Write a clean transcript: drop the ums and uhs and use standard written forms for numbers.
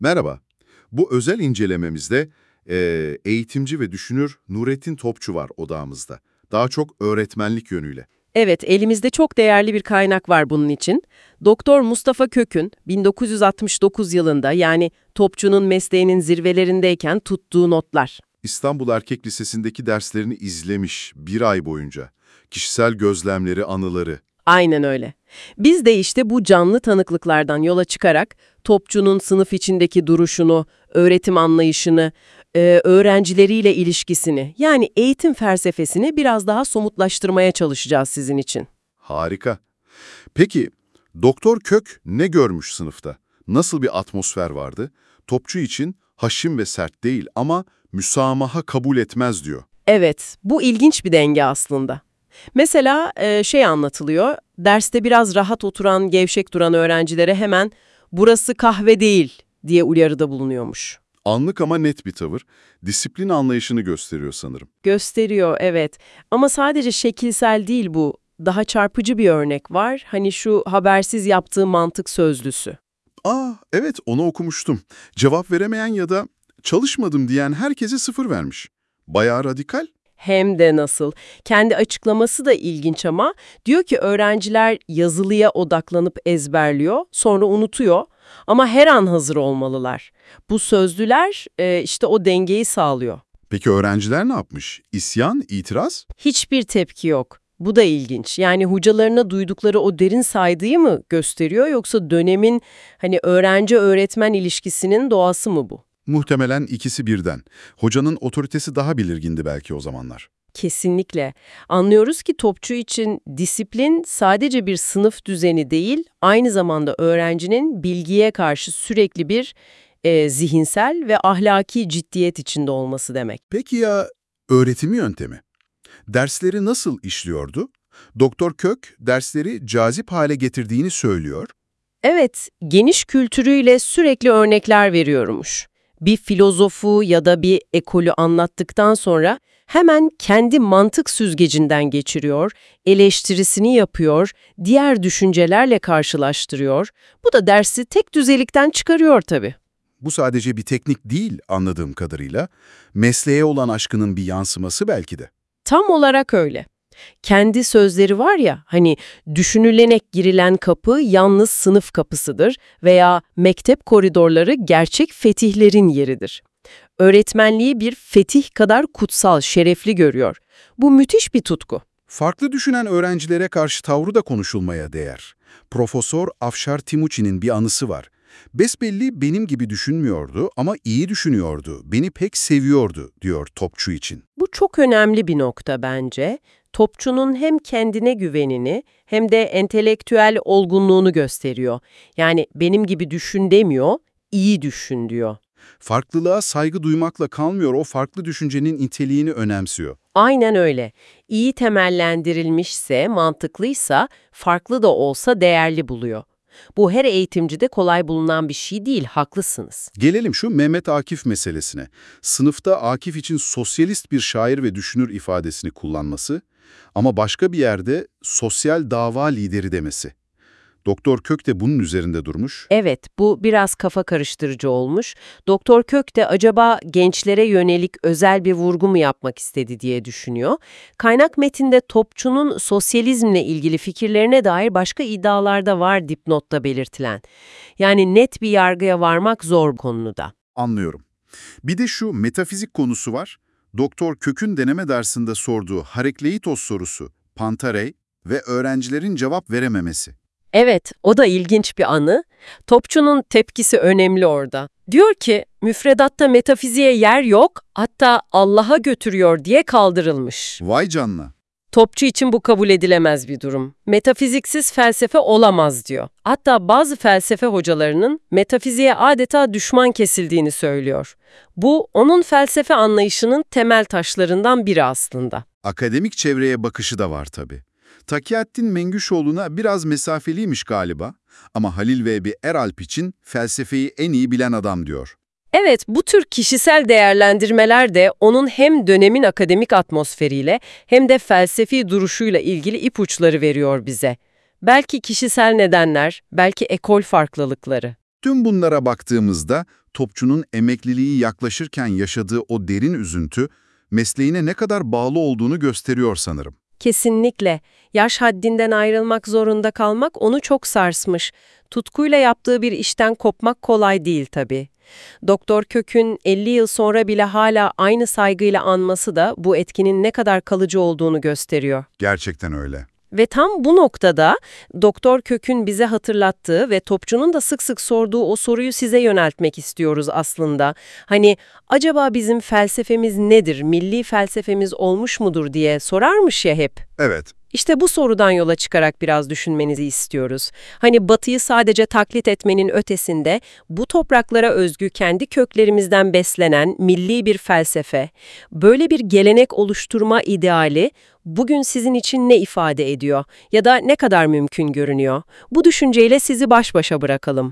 Merhaba. Bu özel incelememizde eğitimci ve düşünür Nurettin Topçu var odağımızda. Daha çok öğretmenlik yönüyle. Evet, elimizde çok değerli bir kaynak var bunun için. Doktor Mustafa Kök'ün 1969 yılında yani Topçu'nun mesleğinin zirvelerindeyken tuttuğu notlar. İstanbul Erkek Lisesi'ndeki derslerini izlemiş bir ay boyunca. Kişisel gözlemleri, anıları. Aynen öyle. Biz de işte bu canlı tanıklıklardan yola çıkarak Topçu'nun sınıf içindeki duruşunu, öğretim anlayışını, öğrencileriyle ilişkisini yani eğitim felsefesini biraz daha somutlaştırmaya çalışacağız sizin için. Harika. Peki, Doktor Kök ne görmüş sınıfta? Nasıl bir atmosfer vardı? Topçu için haşin ve sert değil ama müsamaha kabul etmez diyor. Evet, bu ilginç bir denge aslında. Mesela şey anlatılıyor, derste biraz rahat oturan, gevşek duran öğrencilere hemen "burası kahve değil" diye uyarıda bulunuyormuş. Anlık ama net bir tavır, disiplin anlayışını gösteriyor sanırım. Gösteriyor, evet. Ama sadece şekilsel değil bu. Daha çarpıcı bir örnek var. Hani şu habersiz yaptığı mantık sözlüsü. Evet, onu okumuştum. Cevap veremeyen ya da çalışmadım diyen herkese 0 vermiş. Bayağı radikal. Hem de nasıl. Kendi açıklaması da ilginç ama diyor ki öğrenciler yazılıya odaklanıp ezberliyor, sonra unutuyor ama her an hazır olmalılar. Bu sözlüler işte o dengeyi sağlıyor. Peki öğrenciler ne yapmış? İsyan, itiraz? Hiçbir tepki yok. Bu da ilginç. Yani hocalarına duydukları o derin saygıyı mı gösteriyor yoksa dönemin hani öğrenci-öğretmen ilişkisinin doğası mı bu? Muhtemelen ikisi birden. Hocanın otoritesi daha belirgindi belki o zamanlar. Kesinlikle. Anlıyoruz ki Topçu için disiplin sadece bir sınıf düzeni değil, aynı zamanda öğrencinin bilgiye karşı sürekli bir zihinsel ve ahlaki ciddiyet içinde olması demek. Peki ya öğretim yöntemi? Dersleri nasıl işliyordu? Doktor Kök dersleri cazip hale getirdiğini söylüyor. Evet, geniş kültürüyle sürekli örnekler veriyormuş. Bir filozofu ya da bir ekolü anlattıktan sonra hemen kendi mantık süzgecinden geçiriyor, eleştirisini yapıyor, diğer düşüncelerle karşılaştırıyor. Bu da dersi tek düzelikten çıkarıyor tabii. Bu sadece bir teknik değil anladığım kadarıyla. Mesleğe olan aşkının bir yansıması belki de. Tam olarak öyle. Kendi sözleri var ya, hani düşünülenek girilen kapı yalnız sınıf kapısıdır veya mektep koridorları gerçek fetihlerin yeridir. Öğretmenliği bir fetih kadar kutsal, şerefli görüyor. Bu müthiş bir tutku. Farklı düşünen öğrencilere karşı tavrı da konuşulmaya değer. Profesör Afşar Timuçin'in bir anısı var. Besbelli benim gibi düşünmüyordu ama iyi düşünüyordu, beni pek seviyordu diyor Topçu için. Bu çok önemli bir nokta bence. Topçunun hem kendine güvenini hem de entelektüel olgunluğunu gösteriyor. Yani benim gibi düşün demiyor, iyi düşün diyor. Farklılığa saygı duymakla kalmıyor, o farklı düşüncenin niteliğini önemsiyor. Aynen öyle. İyi temellendirilmişse, mantıklıysa, farklı da olsa değerli buluyor. Bu her eğitimcide kolay bulunan bir şey değil, haklısınız. Gelelim şu Mehmet Akif meselesine. Sınıfta Akif için sosyalist bir şair ve düşünür ifadesini kullanması ama başka bir yerde sosyal dava lideri demesi. Doktor Kök de bunun üzerinde durmuş. Evet, bu biraz kafa karıştırıcı olmuş. Doktor Kök de acaba gençlere yönelik özel bir vurgu mu yapmak istedi diye düşünüyor. Kaynak metinde Topçu'nun sosyalizmle ilgili fikirlerine dair başka iddialar da var dipnotta belirtilen. Yani net bir yargıya varmak zor bu konuda. Anlıyorum. Bir de şu metafizik konusu var. Doktor Kök'ün deneme dersinde sorduğu Harekleitos sorusu, Pantarei ve öğrencilerin cevap verememesi. Evet, o da ilginç bir anı. Topçu'nun tepkisi önemli orada. Diyor ki, müfredatta metafiziğe yer yok, hatta Allah'a götürüyor diye kaldırılmış. Vay canına. Topçu için bu kabul edilemez bir durum. Metafiziksiz felsefe olamaz diyor. Hatta bazı felsefe hocalarının metafiziğe adeta düşman kesildiğini söylüyor. Bu, onun felsefe anlayışının temel taşlarından biri aslında. Akademik çevreye bakışı da var tabii. Takiattin Mengüşoğlu'na biraz mesafeliymiş galiba ama Halil Vehbi Eralp için felsefeyi en iyi bilen adam diyor. Evet, bu tür kişisel değerlendirmeler de onun hem dönemin akademik atmosferiyle hem de felsefi duruşuyla ilgili ipuçları veriyor bize. Belki kişisel nedenler, belki ekol farklılıkları. Tüm bunlara baktığımızda topçunun emekliliği yaklaşırken yaşadığı o derin üzüntü, mesleğine ne kadar bağlı olduğunu gösteriyor sanırım. Kesinlikle. Yaş haddinden ayrılmak zorunda kalmak onu çok sarsmış. Tutkuyla yaptığı bir işten kopmak kolay değil tabii. Doktor Kök'ün 50 yıl sonra bile hala aynı saygıyla anması da bu etkinin ne kadar kalıcı olduğunu gösteriyor. Gerçekten öyle. Ve tam bu noktada Doktor Kök'ün bize hatırlattığı ve topçunun da sık sık sorduğu o soruyu size yöneltmek istiyoruz aslında. Hani acaba bizim felsefemiz nedir, milli felsefemiz olmuş mudur diye sorarmış ya hep. Evet. İşte bu sorudan yola çıkarak biraz düşünmenizi istiyoruz. Hani Batı'yı sadece taklit etmenin ötesinde bu topraklara özgü kendi köklerimizden beslenen milli bir felsefe, böyle bir gelenek oluşturma ideali bugün sizin için ne ifade ediyor ya da ne kadar mümkün görünüyor? Bu düşünceyle sizi baş başa bırakalım.